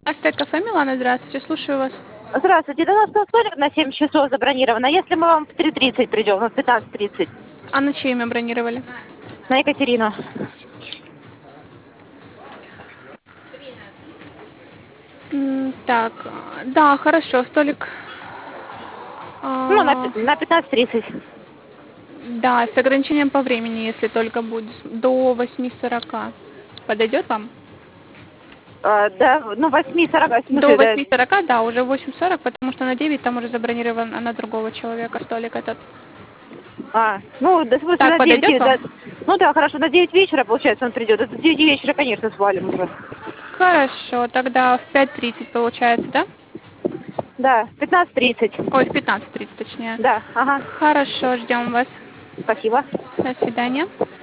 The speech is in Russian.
Астек кафе Милана, здравствуйте, слушаю вас. Здравствуйте, до нас там столик на 7 часов забронировано. Если мы вам в 3:30 придем, в 15:30. А на чье имя бронировали? На Екатерину. Так, да, хорошо, столик. Ну, на, а, на 15:30. Да, с ограничением по времени, если только будет. До 8:40. Подойдет вам? Да, ну, 8:40, в До смысле, да. 8:40, да, уже 8:40, потому что на 9 там уже забронирован на другого человека столик этот. Ну, да, в смысле, Так, на 9, подойдет вам? да. Ну да, хорошо, на 9 вечера, получается, он придет. Это в 9 вечера, конечно, свалим уже. Хорошо, тогда в 5:30 получается, да? Да, в 15:30. Ой, в 15:30 точнее. Да, ага. Хорошо, ждем вас. Спасибо. До свидания.